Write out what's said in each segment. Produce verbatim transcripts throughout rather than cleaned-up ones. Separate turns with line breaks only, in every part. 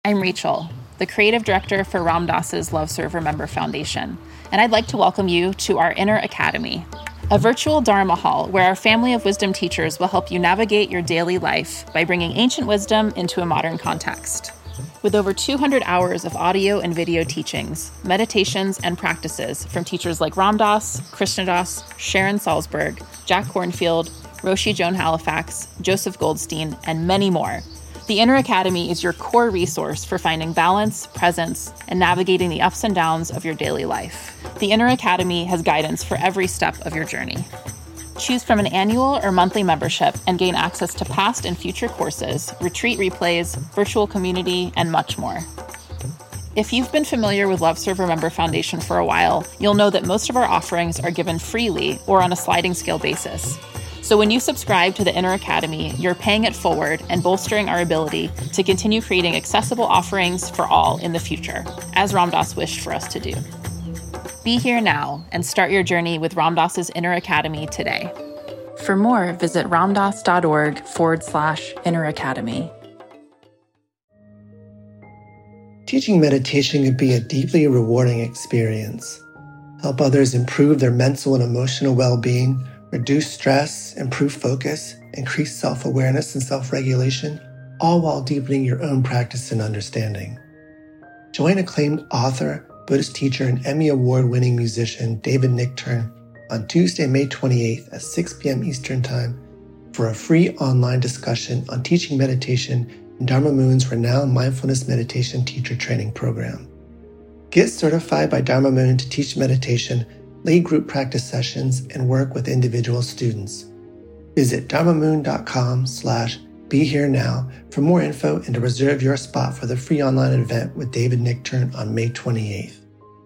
I'm Rachel, the creative director for Ram Dass's Love Serve Remember Foundation, and I'd like to welcome you to our Inner Academy, a virtual Dharma hall where our family of wisdom teachers will help you navigate your daily life by bringing ancient wisdom into a modern context. With over two hundred hours of audio and video teachings, meditations, and practices from teachers like Ram Dass, Krishna Das, Sharon Salzberg, Jack Kornfield, Roshi Joan Halifax, Joseph Goldstein, and many more, the Inner Academy is your core resource for finding balance, presence, and navigating the ups and downs of your daily life. The Inner Academy has guidance for every step of your journey. Choose from an annual or monthly membership and gain access to past and future courses, retreat replays, virtual community, and much more. If you've been familiar with Love Serve Remember Foundation for a while, you'll know that most of our offerings are given freely or on a sliding scale basis. So when you subscribe to the Inner Academy, you're paying it forward and bolstering our ability to continue creating accessible offerings for all in the future, as Ram Dass wished for us to do. Be here now and start your journey with Ram Dass's Inner Academy today. For more, visit ramdass.org forward slash Inner Academy.
Teaching meditation can be a deeply rewarding experience. Help others improve their mental and emotional well-being, reduce stress, improve focus, increase self-awareness and self-regulation, all while deepening your own practice and understanding. Join acclaimed author, Buddhist teacher, and Emmy Award-winning musician David Nichtern on Tuesday, May twenty-eighth at six p.m. Eastern Time for a free online discussion on teaching meditation in Dharma Moon's renowned mindfulness meditation teacher training program. Get certified by Dharma Moon to teach meditation, lead group practice sessions, and work with individual students. Visit dharmamoon.com slash be here now for more info and to reserve your spot for the free online event with David Nichtern on May twenty-eighth.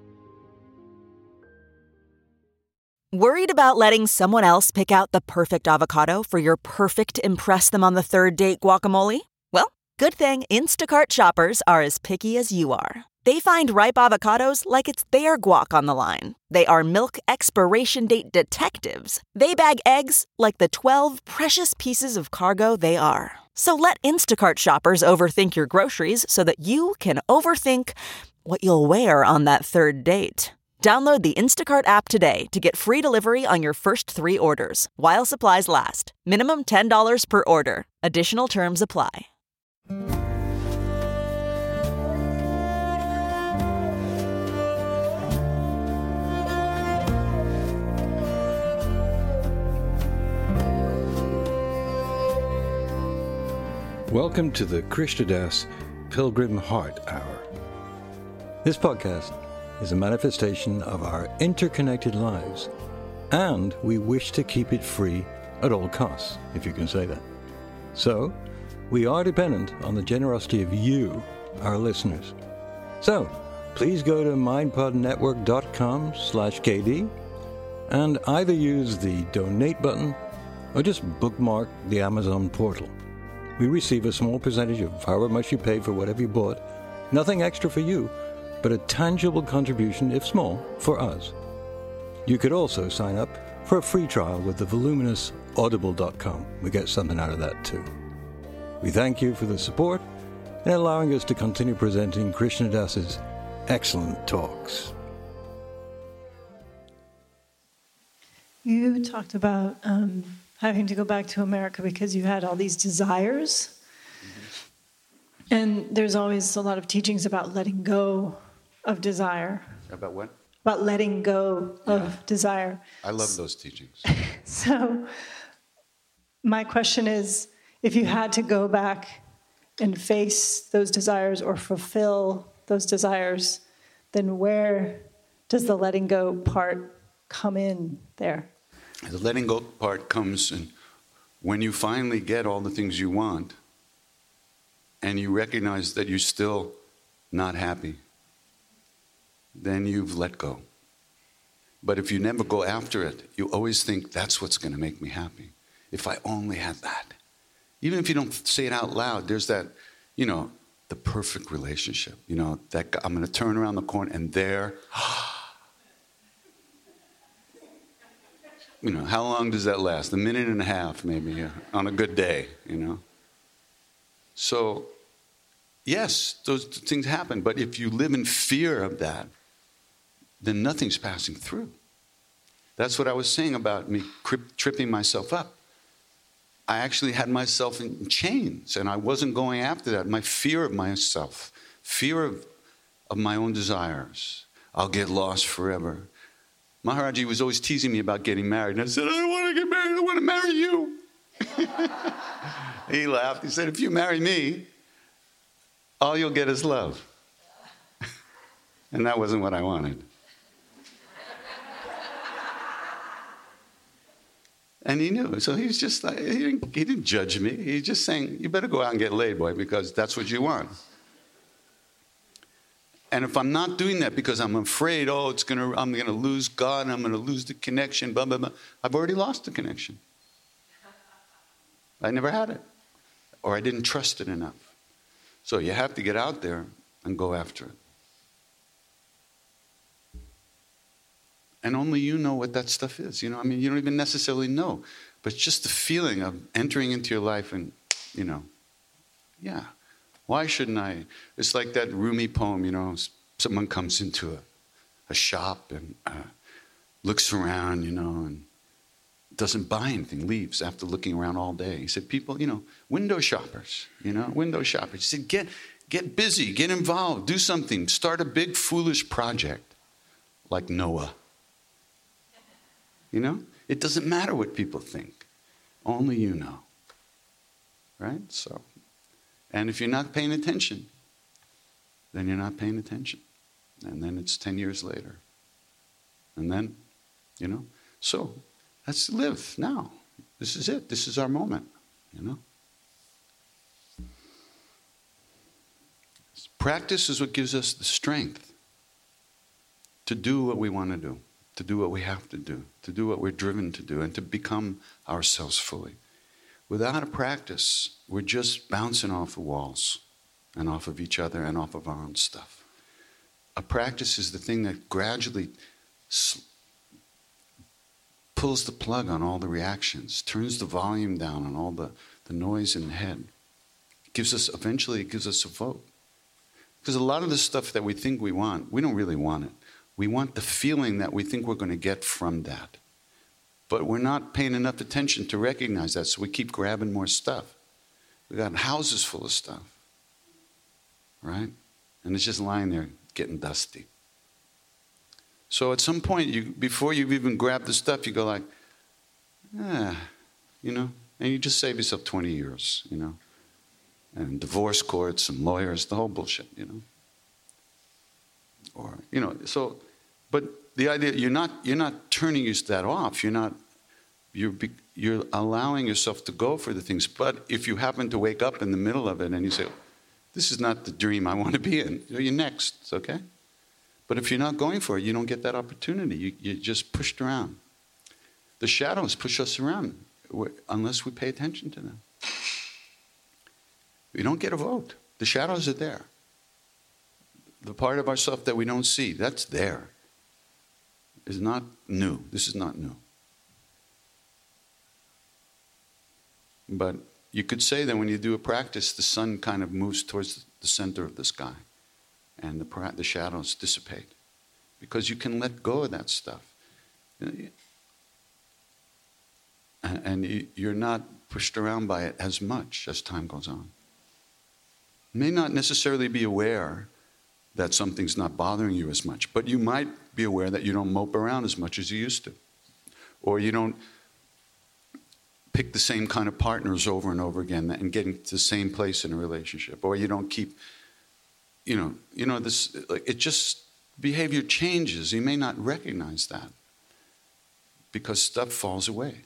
Worried about letting someone else pick out the perfect avocado for your perfect impress them on the third date guacamole? Well, good thing Instacart shoppers are as picky as you are. They find ripe avocados like it's their guac on the line. They are milk expiration date detectives. They bag eggs like the twelve precious pieces of cargo they are. So let Instacart shoppers overthink your groceries so that you can overthink what you'll wear on that third date. Download the Instacart app today to get free delivery on your first three orders, while supplies last. Minimum ten dollars per order. Additional terms apply.
Welcome to the Krishna Das Pilgrim Heart Hour. This podcast is a manifestation of our interconnected lives, and we wish to keep it free at all costs, if you can say that. So, we are dependent on the generosity of you, our listeners. So, please go to mindpodnetwork.com slash KD and either use the donate button or just bookmark the Amazon portal. We receive a small percentage of however much you paid for whatever you bought. Nothing extra for you, but a tangible contribution, if small, for us. You could also sign up for a free trial with the voluminous audible dot com. We get something out of that too. We thank you for the support and allowing us to continue presenting Krishna Das's excellent talks.
You talked about um, having to go back to America because you had all these desires. Mm-hmm. And there's always a lot of teachings about letting go of desire.
About what?
About letting go of
yeah.
desire.
I love those teachings.
So my question is, if you had to go back and face those desires or fulfill those desires, then where does the letting go part come in there?
The letting go part comes in when you finally get all the things you want and you recognize that you're still not happy, then you've let go. But if you never go after it, you always think that's what's going to make me happy. If I only had that. Even if you don't say it out loud, there's that, you know, the perfect relationship. You know, that guy, I'm going to turn around the corner and there, you know, how long does that last? A minute and a half, maybe, on a good day, you know. So yes, those things happen. But if you live in fear of that, then nothing's passing through. That's what I was saying about me tripping myself up. I actually had myself in chains, and I wasn't going after that. My fear of myself, fear of, of my own desires. I'll get lost forever. Maharaji was always teasing me about getting married. And I said, I don't want to get married. I want to marry you. He laughed. He said, if you marry me, all you'll get is love. And that wasn't what I wanted. And he knew. So he was just like, he didn't, he didn't judge me. He's just saying, you better go out and get laid, boy, because that's what you want. And if I'm not doing that because I'm afraid, oh, it's gonna, I'm going to lose God, and I'm going to lose the connection, blah, blah, blah, I've already lost the connection. I never had it. Or I didn't trust it enough. So you have to get out there and go after it. And only you know what that stuff is. You know, I mean, you don't even necessarily know. But it's just the feeling of entering into your life and, you know, yeah, why shouldn't I? It's like that Rumi poem, you know, someone comes into a, a shop and uh, looks around, you know, and doesn't buy anything, leaves after looking around all day. He said, people, you know, window shoppers, you know, window shoppers. He said, get, get busy, get involved, do something, start a big foolish project like Noah. You know, it doesn't matter what people think. Only you know. Right? So, and if you're not paying attention, then you're not paying attention. And then it's ten years later. And then, you know, so let's live now. This is it. This is our moment, you know. Practice is what gives us the strength to do what we want to do. To do what we have to do, to do what we're driven to do, and to become ourselves fully. Without a practice, we're just bouncing off the walls and off of each other and off of our own stuff. A practice is the thing that gradually sl- pulls the plug on all the reactions, turns the volume down on all the, the noise in the head. It gives us, eventually it gives us a vote. Because a lot of the stuff that we think we want, we don't really want it. We want the feeling that we think we're going to get from that. But we're not paying enough attention to recognize that, so we keep grabbing more stuff. We got houses full of stuff, right? And it's just lying there getting dusty. So at some point, you, before you've even grabbed the stuff, you go like, ah, you know, and you just save yourself twenty years, you know, and divorce courts and lawyers, the whole bullshit, you know. Or, you know, so, but the idea, you're not, you're not turning that off. You're not, you're, you're allowing yourself to go for the things. But if you happen to wake up in the middle of it and you say, this is not the dream I want to be in, you're next, it's okay? But if you're not going for it, you don't get that opportunity. You, you're just pushed around. The shadows push us around unless we pay attention to them. We don't get a vote. The shadows are there. The part of ourselves that we don't see, that's there. It's not new. This is not new. But you could say that when you do a practice, the sun kind of moves towards the center of the sky. And the, the shadows dissipate. Because you can let go of that stuff. And, and you're not pushed around by it as much as time goes on. You may not necessarily be aware that something's not bothering you as much. But you might be aware that you don't mope around as much as you used to. Or you don't pick the same kind of partners over and over again and get into the same place in a relationship. Or you don't keep, you know, you know, this, like, it just, behavior changes. You may not recognize that because stuff falls away.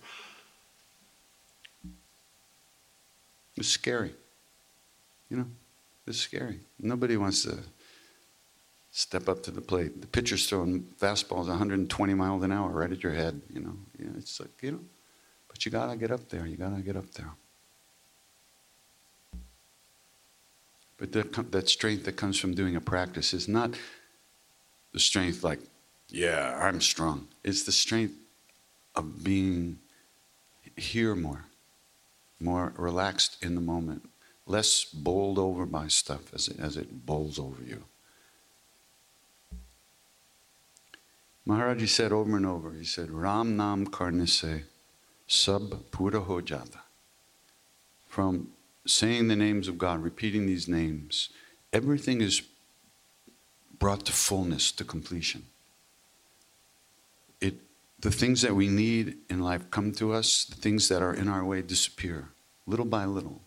It's scary. You know, it's scary. Nobody wants to step up to the plate. The pitcher's throwing fastballs one hundred twenty miles an hour right at your head, you know. You know, it's like, you know, but you gotta get up there. You gotta get up there. But that, that strength that comes from doing a practice is not the strength like, yeah, I'm strong. It's the strength of being here more, more relaxed in the moment, less bowled over by stuff as it, as it bowls over you. Maharaji said over and over, he said, Ram Nam Karne se sab pura ho jata. From saying the names of God, repeating these names, everything is brought to fullness, to completion. It, the things that we need in life come to us, the things that are in our way disappear, little by little.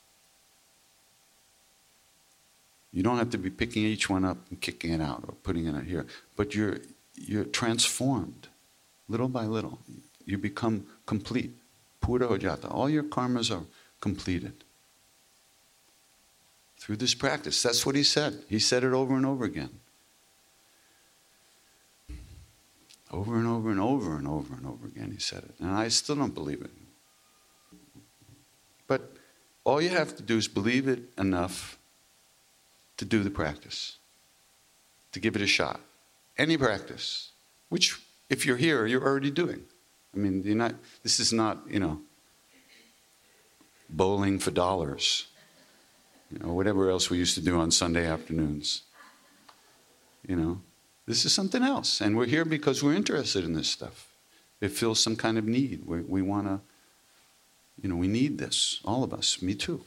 You don't have to be picking each one up and kicking it out or putting it out here, but you're you're transformed, little by little. You become complete. Pura hojata. All your karmas are completed through this practice. That's what he said. He said it over and over again. Over and over and over and over and over again he said it. And I still don't believe it. But all you have to do is believe it enough to do the practice, to give it a shot. Any practice, which if you're here, you're already doing. I mean, you're not, this is not, you know, bowling for dollars, you know, whatever else we used to do on Sunday afternoons. You know, this is something else. And we're here because we're interested in this stuff. It fills some kind of need. We, we want to, you know, we need this, all of us, me too.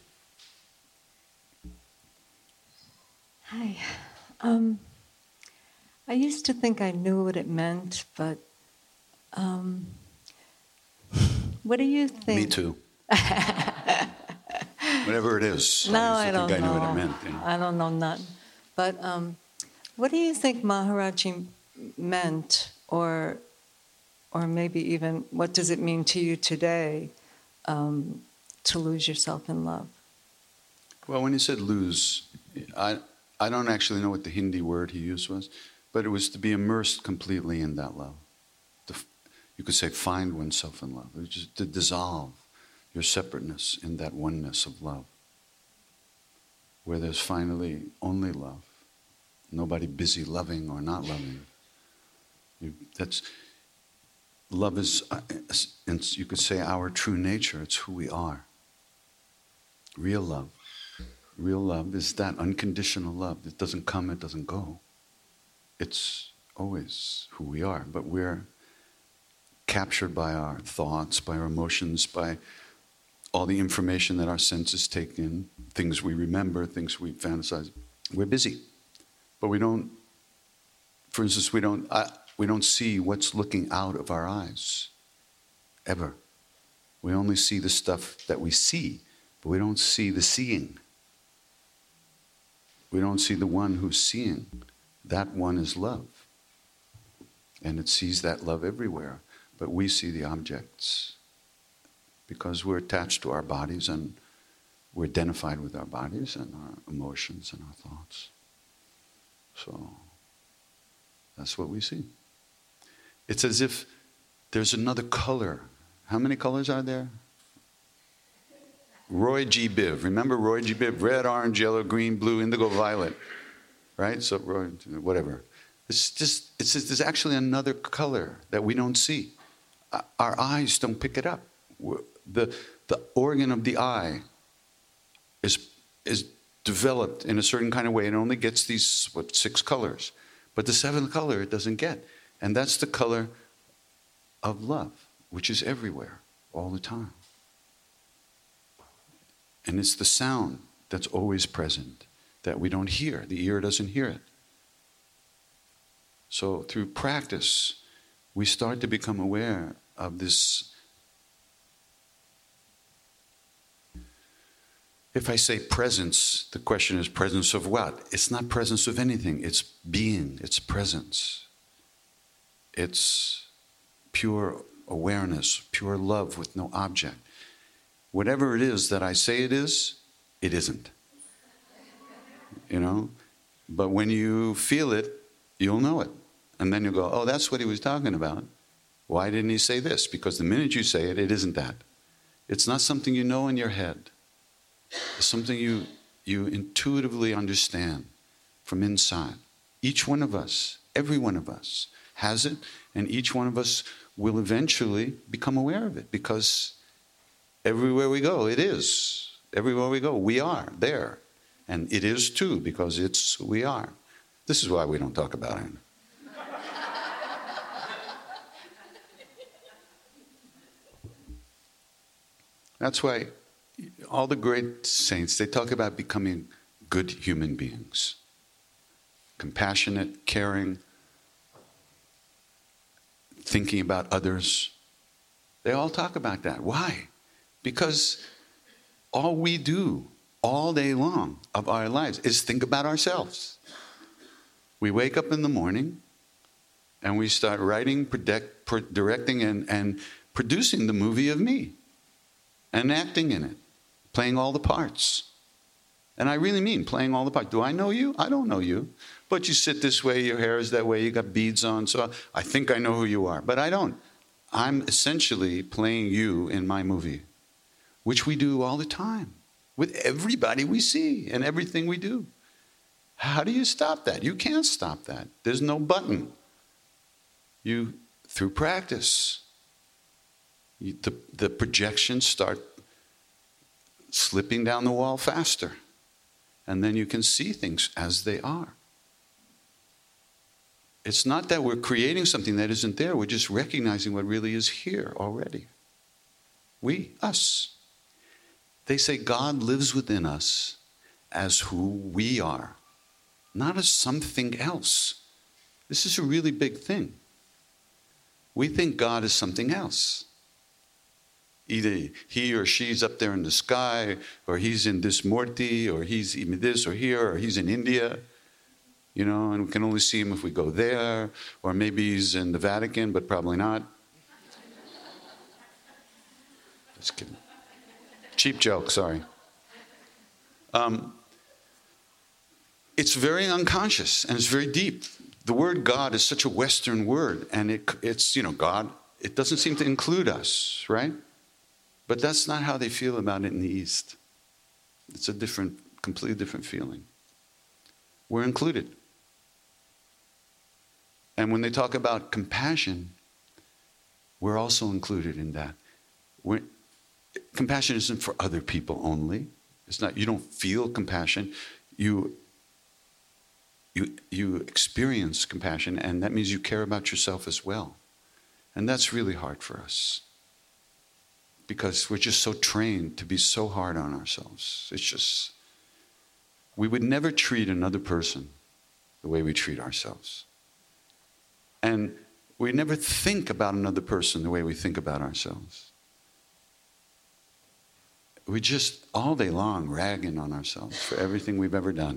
Hi. Um, I used to think I knew what it meant, but um, what do you think?
Me too. Whatever it is.
No,
I,
I don't
think
know.
I knew what it meant. You know?
I don't know nothing. But um, what do you think Maharaji meant, or, or maybe even what does it mean to you today um, to lose yourself in love?
Well, when he said lose, I I don't actually know what the Hindi word he used was, but it was to be immersed completely in that love. To, you could say find oneself in love. It was just to dissolve your separateness in that oneness of love, where there's finally only love. Nobody busy loving or not loving. You, that's love is, uh, you could say, our true nature. It's who we are. Real love. Real love is that unconditional love. It doesn't come, it doesn't go. It's always who we are. But we're captured by our thoughts, by our emotions, by all the information that our senses take in, things we remember, things we fantasize. We're busy. But we don't, for instance, we don't, I, we don't see what's looking out of our eyes, ever. We only see the stuff that we see, but we don't see the seeing. We don't see the one who's seeing. That one is love. And it sees that love everywhere. But we see the objects because we're attached to our bodies and we're identified with our bodies and our emotions and our thoughts. So that's what we see. It's as if there's another color. How many colors are there? Roy G. Biv. Remember Roy G. Biv? Red, orange, yellow, green, blue, indigo, violet. Right? So, Roy, whatever. It's just, it's just, there's actually another color that we don't see. Our eyes don't pick it up. The, the organ of the eye is, is developed in a certain kind of way and only gets these, what, six colors. But the seventh color it doesn't get. And that's the color of love, which is everywhere, all the time. And it's the sound that's always present, that we don't hear. The ear doesn't hear it. So through practice, we start to become aware of this. If I say presence, the question is presence of what? It's not presence of anything. It's being. It's presence. It's pure awareness, pure love with no object. Whatever it is that I say it is, it isn't. You know? But when you feel it, you'll know it. And then you'll go, oh, that's what he was talking about. Why didn't he say this? Because the minute you say it, it isn't that. It's not something you know in your head. It's something you, you intuitively understand from inside. Each one of us, every one of us, has it, and each one of us will eventually become aware of it because everywhere we go, it is. Everywhere we go, we are there. And it is too, because it's who we are. This is why we don't talk about it. That's why all the great saints, they talk about becoming good human beings. Compassionate, caring, thinking about others. They all talk about that. Why? Because all we do all day long of our lives is think about ourselves. We wake up in the morning and we start writing, predict, pro- directing, and, and producing the movie of me and acting in it, playing all the parts. And I really mean playing all the parts. Do I know you? I don't know you. But you sit this way, your hair is that way, you got beads on, so I think I know who you are. But I don't. I'm essentially playing you in my movie, which we do all the time with everybody we see and everything we do. How do you stop that? You can't stop that. There's no button. You, through practice, you, the, the projections start slipping down the wall faster. And then you can see things as they are. It's not that we're creating something that isn't there. We're just recognizing what really is here already. We, us. They say God lives within us as who we are, not as something else. This is a really big thing. We think God is something else. Either he or she's up there in the sky, or he's in this Murti, or he's in this or here, or he's in India, you know, and we can only see him if we go there, or maybe he's in the Vatican, but probably not. Just kidding. Cheap joke, sorry. Um, it's very unconscious, and it's very deep. The word God is such a Western word, and it, it's, you know, God, it doesn't seem to include us, right? But that's not how they feel about it in the East. It's a different, completely different feeling. We're included. And when they talk about compassion, we're also included in that. We're, compassion isn't for other people only. It's not, you don't feel compassion. You, you, you experience compassion, and that means you care about yourself as well. And that's really hard for us, because we're just so trained to be so hard on ourselves. It's just, we would never treat another person the way we treat ourselves. And we never think about another person the way we think about ourselves. We just, all day long, ragging on ourselves for everything we've ever done.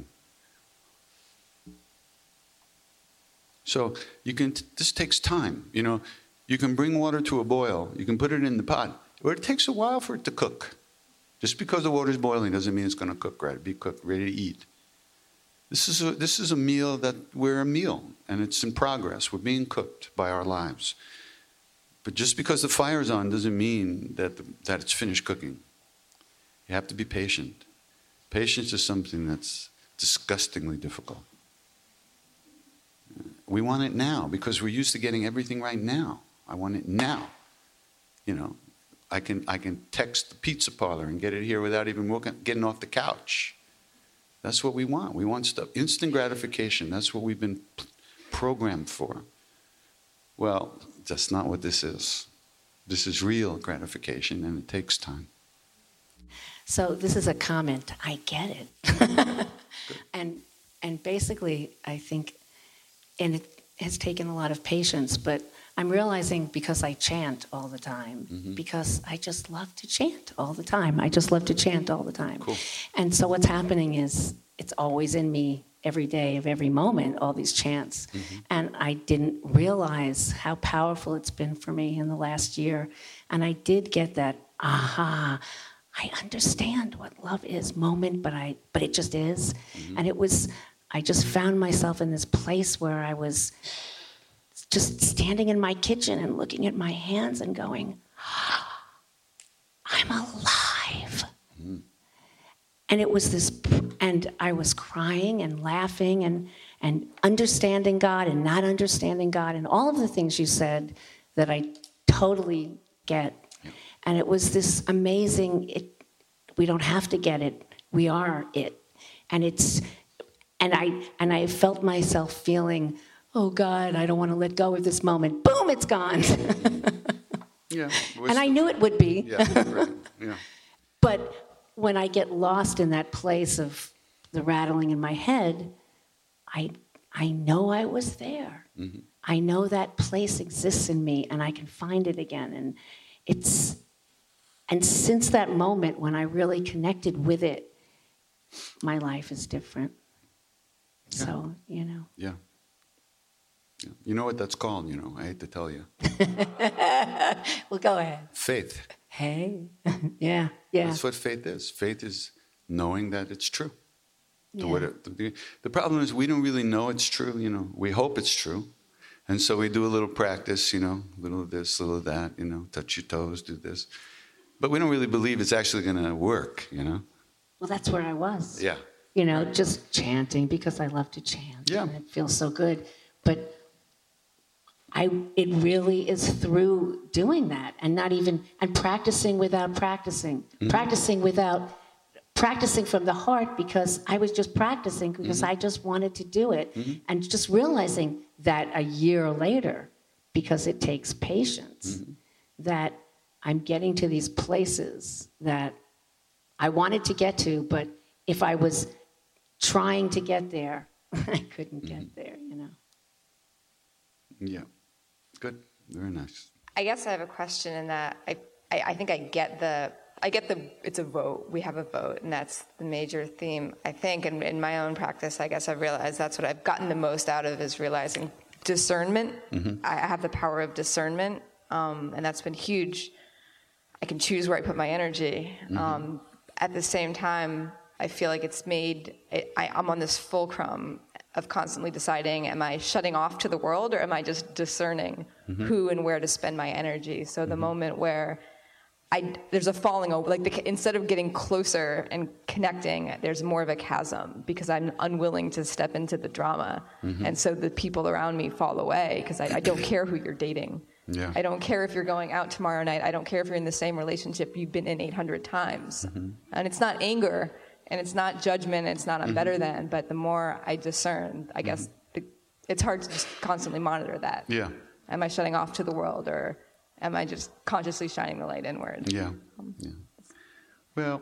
So you can, this takes time. You know, you can bring water to a boil. You can put it in the pot. But it takes a while for it to cook. Just because the water's boiling doesn't mean it's going to cook right. Be cooked, ready to eat. This is a, this is a meal that we're a meal, and it's in progress. We're being cooked by our lives. But just because the fire's on doesn't mean that, the, that it's finished cooking. You have to be patient. Patience is something that's disgustingly difficult. We want it now because we're used to getting everything right now. I want it now. You know, I can I can text the pizza parlor and get it here without even walking, getting off the couch. That's what we want. We want stuff, instant gratification. That's what we've been p- programmed for. Well, that's not what this is. This is real gratification, and it takes time.
So this is a comment. I get it. and and basically, I think, and it has taken a lot of patience, but I'm realizing because I chant all the time, mm-hmm. because I just love to chant all the time. I just love to chant all the time.
Cool.
And so what's happening is it's always in me every day of every moment, all these chants. Mm-hmm. And I didn't realize how powerful it's been for me in the last year. And I did get that, aha, I understand what love is moment, but I but it just is. Mm-hmm. And it was, I just found myself in this place where I was just standing in my kitchen and looking at my hands and going, oh, I'm alive. Mm. And it was this, and I was crying and laughing and, and understanding God and not understanding God and all of the things you said that I totally get. Yeah. And it was this amazing, it we don't have to get it. We are it. And it's, and I, and I felt myself feeling, oh God, I don't want to let go of this moment. Boom, it's gone.
Yeah.
And I knew it would be.
Yeah, right. Yeah.
But when I get lost in that place of the rattling in my head, I, I know I was there. Mm-hmm. I know that place exists in me, and I can find it again. And it's, and since that moment when I really connected with it, my life is different. Yeah. So, you know.
Yeah. yeah. You know what that's called, you know, I hate to tell you.
Well, go ahead.
Faith.
Hey. yeah, yeah.
That's what faith is. Faith is knowing that it's true.
Yeah.
What it, the, the problem is we don't really know it's true, you know. We hope it's true. And so we do a little practice, you know, a little of this, a little of that, you know, touch your toes, do this. But we don't really believe it's actually going to work, you know.
Well, that's where I was.
Yeah.
You know, just chanting because I love to chant.
Yeah.
And it feels so good. But I, it really is through doing that and not even, and practicing without practicing. Mm-hmm. Practicing without, practicing from the heart because I was just practicing because mm-hmm. I just wanted to do it. Mm-hmm. And just realizing that a year later, because it takes patience, mm-hmm. that I'm getting to these places that I wanted to get to, but if I was trying to get there, I couldn't mm-hmm. get there, you know.
Yeah. Good. Very nice.
I guess I have a question in that I, I, I think I get the, I get the, it's a vote. We have a vote, and that's the major theme, I think. And in my own practice, I guess I've realized that's what I've gotten the most out of is realizing discernment. Mm-hmm. I have the power of discernment, um, and that's been huge. I can choose where I put my energy. Mm-hmm. Um, at the same time, I feel like it's made, it, I, I'm on this fulcrum of constantly deciding, am I shutting off to the world or am I just discerning mm-hmm. who and where to spend my energy? So the mm-hmm. moment where I, there's a falling over, like the, instead of getting closer and connecting, there's more of a chasm because I'm unwilling to step into the drama. Mm-hmm. And so the people around me fall away because I, I don't care who you're dating. Yeah. I don't care if you're going out tomorrow night. I don't care if you're in the same relationship you've been in eight hundred times. Mm-hmm. And it's not anger, and it's not judgment, and it's not I'm mm-hmm. better than, but the more I discern, I guess mm-hmm. the, it's hard to just constantly monitor that.
Yeah.
Am I shutting off to the world, or am I just consciously shining the light inward?
Yeah. Um, yeah. Well,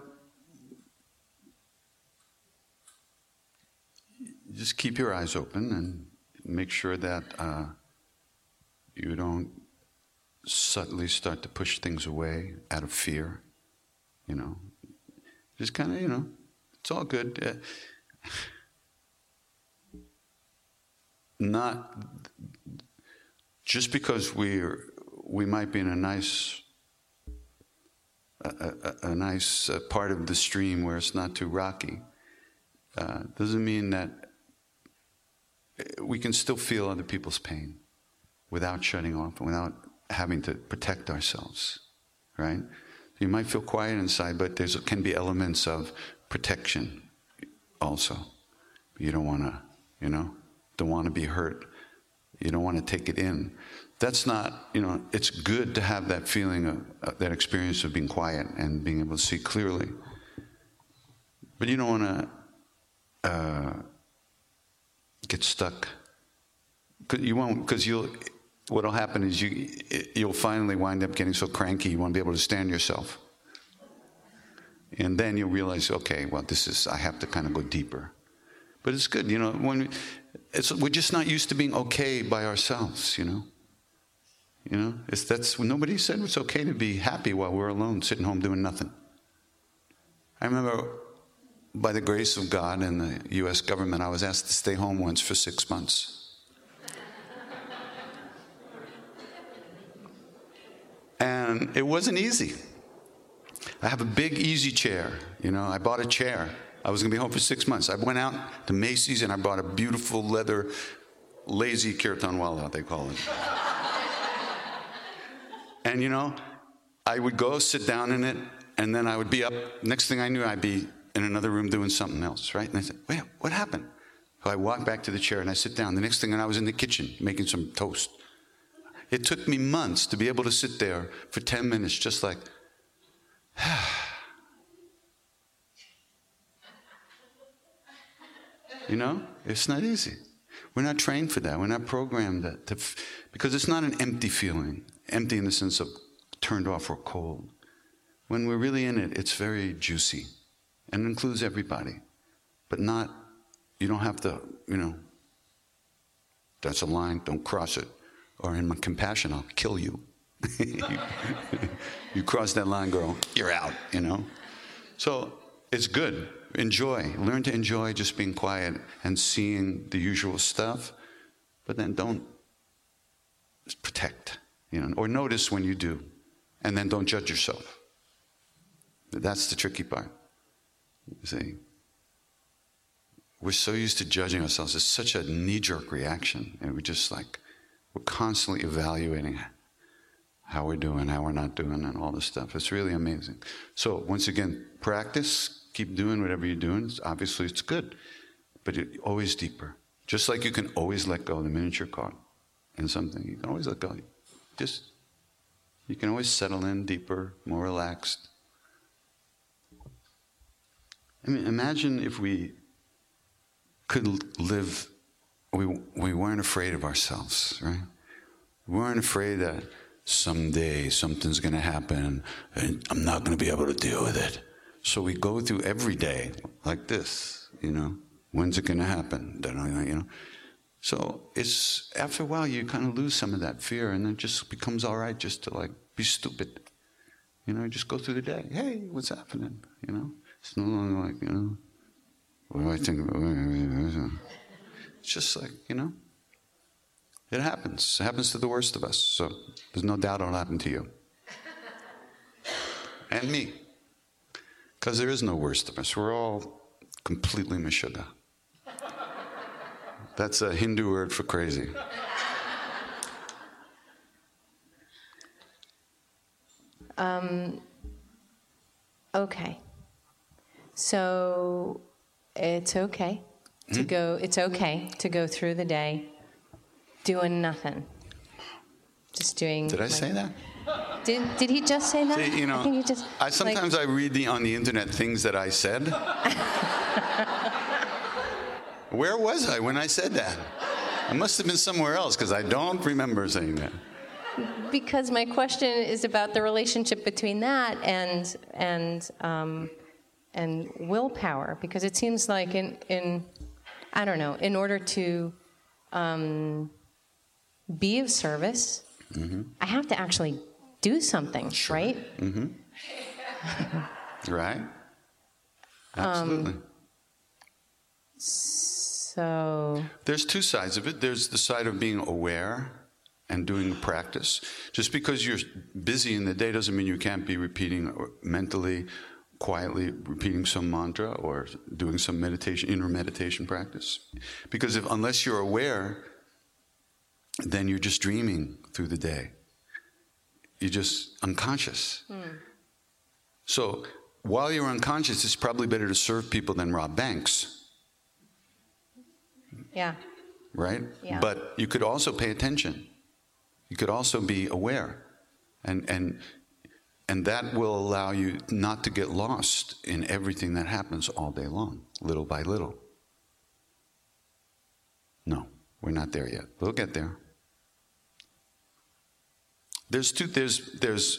just keep your eyes open and make sure that uh, you don't subtly start to push things away out of fear. You know, just kind of, you know, it's all good. Uh, not just because we're we might be in a nice a, a, a nice uh, part of the stream where it's not too rocky. Uh, doesn't mean that we can still feel other people's pain without shutting off and without having to protect ourselves, right? You might feel quiet inside, but there can be elements of protection also. You don't want to, you know, don't want to be hurt. You don't want to take it in. That's not, you know, it's good to have that feeling of, uh, that experience of being quiet and being able to see clearly. But you don't want to uh, get stuck. Cause you won't, because you'll, what'll happen is you, you'll finally wind up getting so cranky you won't be able to stand yourself. And then you'll realize, okay, well, this is, I have to kind of go deeper. But it's good, you know, when we, it's, we're just not used to being okay by ourselves, you know. You know, it's, that's, nobody said it's okay to be happy while we're alone, sitting home doing nothing. I remember, by the grace of God and the U S government, I was asked to stay home once for six months. And it wasn't easy. I have a big easy chair, you know, I bought a chair. I was going to be home for six months. I went out to Macy's and I bought a beautiful leather, lazy kirtanwala, they call it. And, you know, I would go sit down in it, and then I would be up. Next thing I knew, I'd be in another room doing something else, right? And I said, wait, what happened? So I walk back to the chair, and I sit down. The next thing, I was in the kitchen making some toast. It took me months to be able to sit there for ten minutes just like, You know? It's not easy. We're not trained for that. We're not programmed that to, because it's not an empty feeling. Empty in the sense of turned off or cold. When we're really in it, it's very juicy. And it includes everybody. But not, you don't have to, you know, that's a line, don't cross it. Or in my compassion, I'll kill you. You cross that line, girl, you're out, you know. So it's good. Enjoy. Learn to enjoy just being quiet and seeing the usual stuff. But then don't protect, you know, or notice when you do. And then don't judge yourself. That's the tricky part. You see, we're so used to judging ourselves. It's such a knee-jerk reaction. And we're just like, we're constantly evaluating how we're doing, how we're not doing, and all this stuff. It's really amazing. So once again, practice, keep doing whatever you're doing. Obviously, it's good, but it, always deeper. Just like you can always let go the minute you're caught in something. You can always let go. Just, you can always settle in deeper, more relaxed. I mean, imagine if we could live, we, we weren't afraid of ourselves, right? We weren't afraid that someday something's going to happen and I'm not going to be able to deal with it. So we go through every day like this, you know. When's it going to happen? You know. So it's, after a while, you kind of lose some of that fear, and it just becomes all right just to, like, be stupid. You know, just go through the day. Hey, what's happening? You know. It's no longer like, you know, what do I think about? It's just like, you know, it happens. It happens to the worst of us. So there's no doubt it'll happen to you. And me. Because there is no worst of us. We're all completely meshuggah. That's a Hindu word for crazy.
Um, okay. So it's okay to hmm? go, it's okay to go through the day doing nothing. Just doing.
Did I
like,
say that?
Did Did he just say that?
See, you know,
I think he just.
I sometimes like, I read the, on the internet things that I said. Where was I when I said that? I must have been somewhere else because I don't remember saying that.
Because my question is about the relationship between that and and um, and willpower. Because it seems like in in I don't know, in order to um, be of service, mm-hmm. I have to actually do something, sure. right?
Mm-hmm. Right. Absolutely. Um,
so
there's two sides of it. There's the side of being aware and doing the practice. Just because you're busy in the day doesn't mean you can't be repeating mentally, quietly repeating some mantra or doing some meditation, inner meditation practice. Because if unless you're aware, then you're just dreaming through the day. You're just unconscious. Mm. So while you're unconscious, it's probably better to serve people than rob banks.
Yeah.
Right?
Yeah.
But you could also pay attention. You could also be aware. And and and that will allow you not to get lost in everything that happens all day long, little by little. No, we're not there yet. We'll get there. There's two, there's, there's,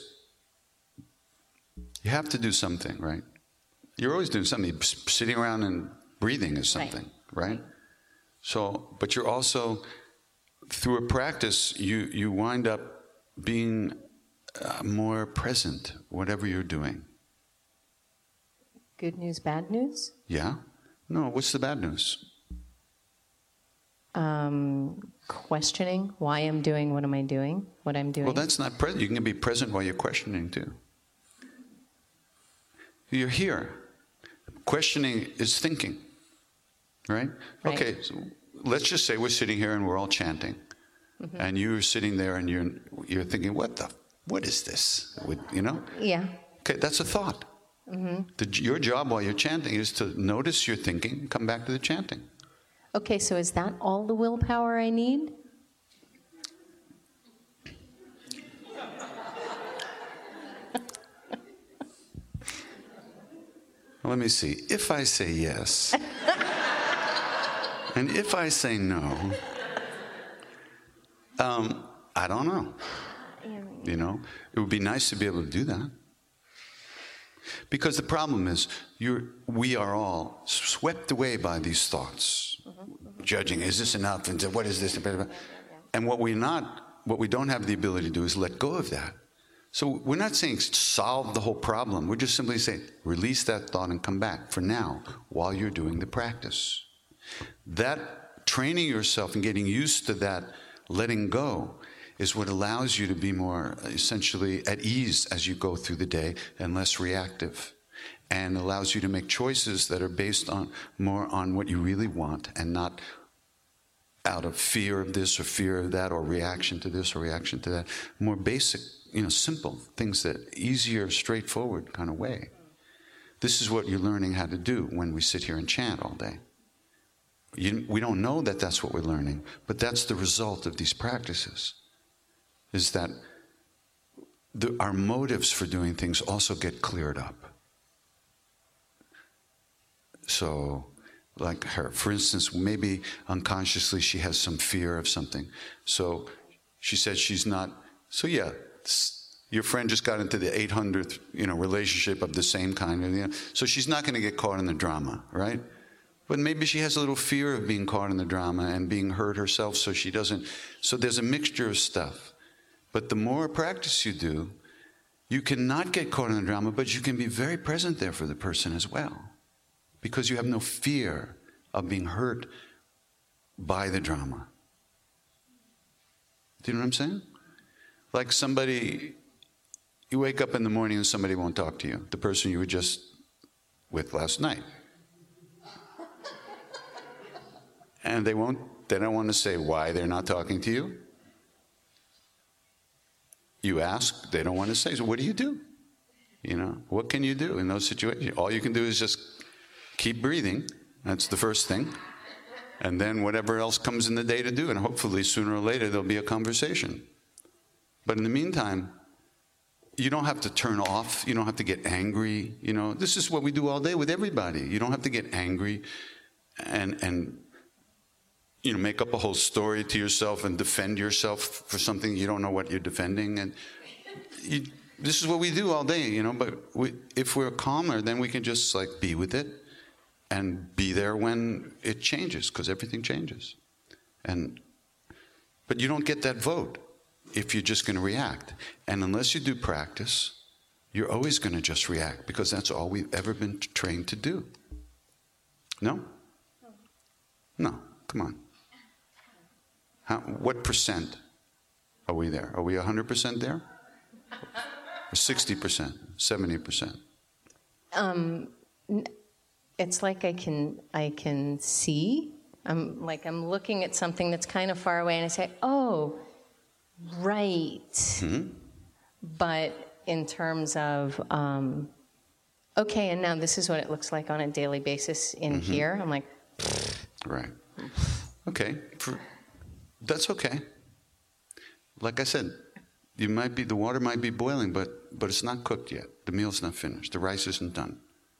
you have to do something, right? You're always doing something. Sitting around and breathing is something, right? right? So, but you're also, through a practice, you, you wind up being uh, more present, whatever you're doing.
Good news, bad news?
Yeah. No, what's the bad news?
Um, questioning why I'm doing what am I doing, what I'm doing.
Well, that's not present. You can be present while you're questioning, too. You're here. Questioning is thinking, right? right. Okay, so let's just say we're sitting here and we're all chanting. Mm-hmm. And you're sitting there and you're you're thinking, what the, what is this? You know?
Yeah.
Okay, that's a thought. Mm-hmm. The, your job while you're chanting is to notice your thinking and come back to the chanting.
Okay, so is that all the willpower I need?
Let me see. If I say yes, And if I say no, um, I don't know. You know, it would be nice to be able to do that. Because the problem is, you're, we are all swept away by these thoughts, mm-hmm. judging, is this enough? And what is this? And what we're not, what we don't have the ability to do is let go of that. So we're not saying solve the whole problem. We're just simply saying release that thought and come back for now while you're doing the practice. That training yourself and getting used to that letting go is what allows you to be more essentially at ease as you go through the day and less reactive, and allows you to make choices that are based on more on what you really want and not out of fear of this or fear of that or reaction to this or reaction to that. More basic, you know, simple things that easier, straightforward kind of way. This is what you're learning how to do when we sit here and chant all day. You, we don't know that that's what we're learning, but that's the result of these practices. Is that the, our motives for doing things also get cleared up. So, like her, for instance, maybe unconsciously she has some fear of something. So she says she's not, so yeah, your friend just got into the eight hundredth, you know, relationship of the same kind. You know, so she's not going to get caught in the drama, right? But maybe she has a little fear of being caught in the drama and being hurt herself, so she doesn't. So there's a mixture of stuff. But the more practice you do, you can not get caught in the drama, but you can be very present there for the person as well. Because you have no fear of being hurt by the drama. Do you know what I'm saying? Like somebody, you wake up in the morning and somebody won't talk to you. The person you were just with last night. And they won't, they don't want to say why they're not talking to you. You ask, they don't want to say. So what do you do? You know, what can you do in those situations? All you can do is just keep breathing. That's the first thing. And then whatever else comes in the day to do. And hopefully sooner or later there'll be a conversation. But in the meantime, you don't have to turn off. You don't have to get angry. You know, this is what we do all day with everybody. You don't have to get angry and and you know, make up a whole story to yourself and defend yourself for something you don't know what you're defending. And you, this is what we do all day, you know, but we, if we're calmer, then we can just like be with it and be there when it changes, because everything changes. And but you don't get that vote if you're just going to react. And unless you do practice, you're always going to just react, because that's all we've ever been trained to do. No? No, come on. How, what percent are we there? Are we one hundred percent there? Or sixty percent? seventy percent?
Um, it's like I can I can see. I'm like I'm looking at something that's kind of far away, and I say, "Oh, right." Mm-hmm. But in terms of, um, okay, and now this is what it looks like on a daily basis in mm-hmm. here. I'm like,
right. Okay. For, That's okay. Like I said, you might be the water might be boiling, but but it's not cooked yet. The meal's not finished. The rice isn't done.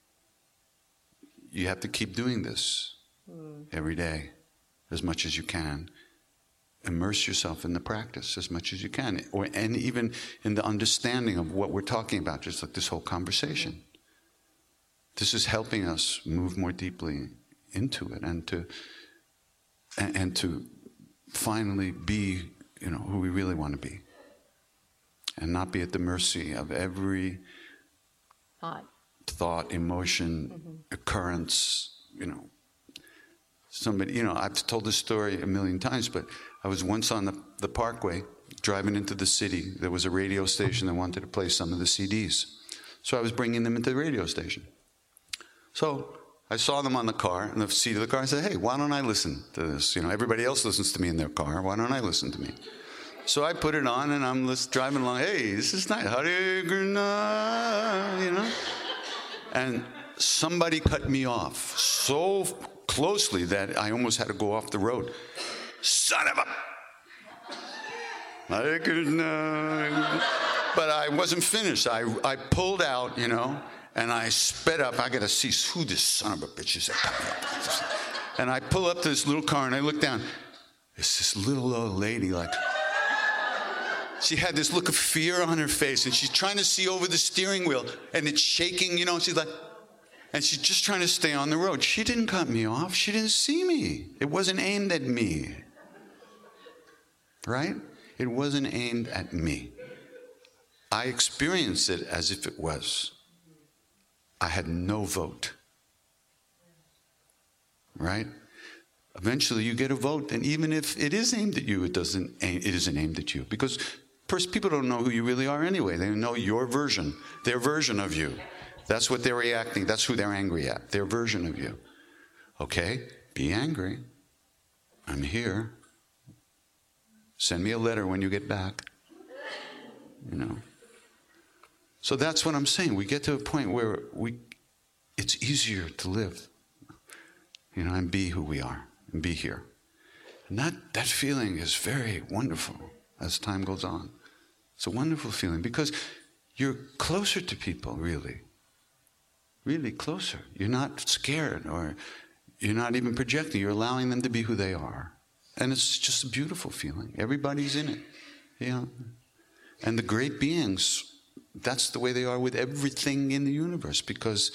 You have to keep doing this mm. every day, as much as you can. Immerse yourself in the practice as much as you can, or and even in the understanding of what we're talking about, just like this whole conversation. This is helping us move more deeply into it, and to and, and to. finally be, you know, who we really want to be, and not be at the mercy of every
thought,
thought, emotion, mm-hmm. occurrence. You know, somebody. You know, I've told this story a million times, but I was once on the, the Parkway driving into the city. There was a radio station that wanted to play some of the C Ds, so I was bringing them into the radio station. So I saw them on the car, in the seat of the car. I said, hey, why don't I listen to this? You know, everybody else listens to me in their car. Why don't I listen to me? So I put it on, and I'm just driving along. Hey, this is nice. Hare Krishna, you know. And somebody cut me off so closely that I almost had to go off the road. Son of a... Hare Krishna. But I wasn't finished. I, I pulled out, you know. And I sped up. I got to see who this son of a bitch is. And I pull up to this little car and I look down. It's this little old lady, like, she had this look of fear on her face, and she's trying to see over the steering wheel, and it's shaking, you know, she's like, and she's just trying to stay on the road. She didn't cut me off. She didn't see me. It wasn't aimed at me. Right? It wasn't aimed at me. I experienced it as if it was. I had no vote. Right? Eventually you get a vote, and even if it is aimed at you, it doesn't aim, it isn't aimed at you. Because first, people don't know who you really are anyway. They know your version, their version of you. That's what they're reacting, that's who they're angry at, their version of you. Okay, be angry. I'm here. Send me a letter when you get back. You know. So that's what I'm saying. We get to a point where we, it's easier to live, you know, and be who we are. And be here. And that, that feeling is very wonderful as time goes on. It's a wonderful feeling because you're closer to people, really. Really closer. You're not scared or you're not even projecting. You're allowing them to be who they are. And it's just a beautiful feeling. Everybody's in it. You know? And the great beings, that's the way they are with everything in the universe because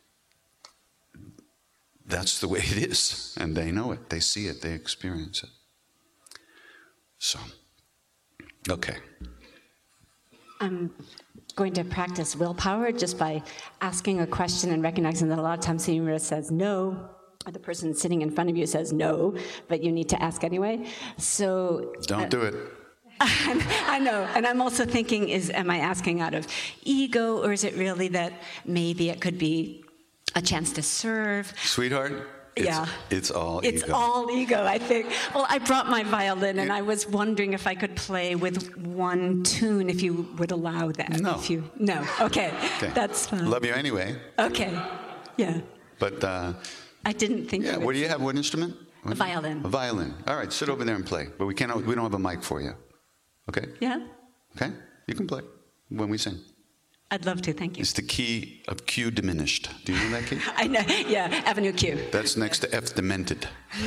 that's the way it is, and they know it, they see it, they experience it. So, okay.
I'm going to practice willpower just by asking a question and recognizing that a lot of times the universe says no, or the person sitting in front of you says no, but you need to ask anyway. So
don't uh, do it.
I know, and I'm also thinking, is am I asking out of ego, or is it really that maybe it could be a chance to serve?
Sweetheart, it's,
yeah.
it's all
it's
ego. It's
all ego, I think. Well, I brought my violin, and I was wondering if I could play with one tune, if you would allow that.
No.
If you, no, okay.
okay.
That's fine.
Love you anyway.
Okay, yeah.
But, uh...
I didn't think
Yeah, what do you have? What instrument?
A violin.
A violin. All right, sit over there and play. But we can't, we don't have a mic for you. Okay?
Yeah.
Okay? You can play when we sing.
I'd love to, thank you.
It's the key of Q diminished. Do you know that key?
I know, yeah, Avenue Q.
That's next to F demented.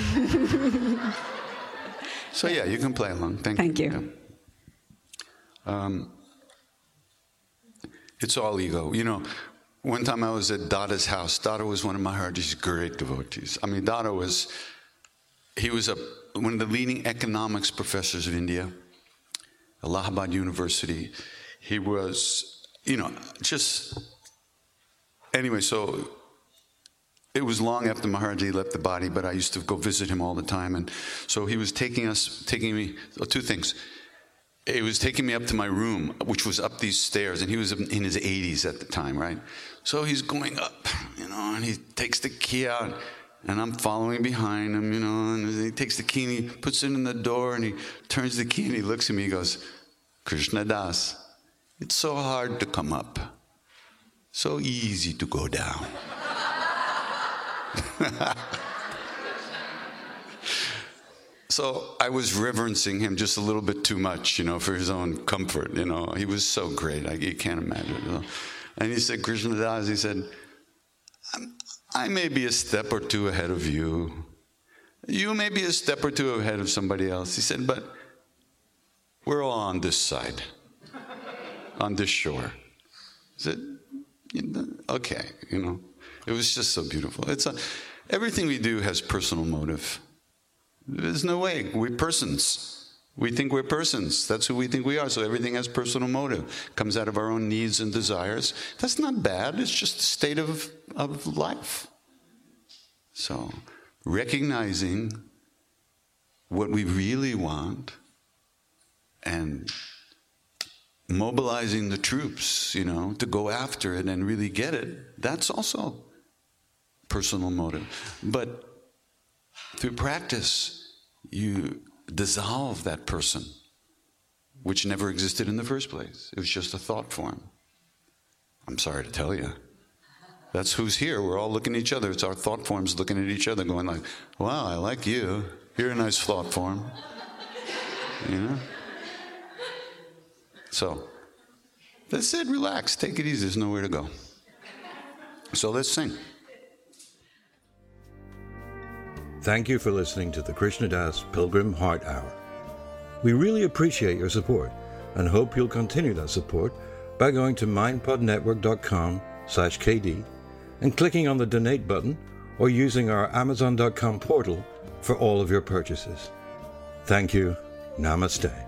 So yeah, you can play along. Thank,
Thank you.
you. Um, it's all ego. You know, one time I was at Dada's house. Dada was one of Maharaj's great devotees. I mean, Dada was, he was a, one of the leading economics professors of India, Allahabad University. He was... You know, just, anyway, so it was long after Maharaji left the body, but I used to go visit him all the time. And so he was taking us, taking me, well, two things. He was taking me up to my room, which was up these stairs, and he was in his eighties at the time, right? So he's going up, you know, and he takes the key out, and I'm following behind him, you know, and he takes the key and he puts it in the door, and he turns the key and he looks at me, he goes, Krishna Das. It's so hard to come up, so easy to go down. So I was reverencing him just a little bit too much, you know, for his own comfort, you know. He was so great, I, you can't imagine. You know? And he said, Krishna Das, he said, I may be a step or two ahead of you. You may be a step or two ahead of somebody else. He said, but we're all on this side. On this shore. I said, okay, you know. It was just so beautiful. It's a, everything we do has personal motive. There's no way. We're persons. We think we're persons. That's who we think we are. So everything has personal motive. Comes out of our own needs and desires. That's not bad. It's just a state of, of life. So recognizing what we really want and mobilizing the troops, you know, to go after it and really get it, that's also personal motive. But through practice, you dissolve that person, which never existed in the first place. It was just a thought form. I'm sorry to tell you. That's who's here. We're all looking at each other. It's our thought forms looking at each other going like, wow, I like you. You're a nice thought form. You know? So, that's it, relax, take it easy, there's nowhere to go. So let's sing.
thank you for listening to the Krishna Das Pilgrim Heart Hour. We really appreciate your support and hope you'll continue that support by going to mindpodnetwork.com slash KD and clicking on the donate button or using our amazon dot com portal for all of your purchases. Thank you. Namaste.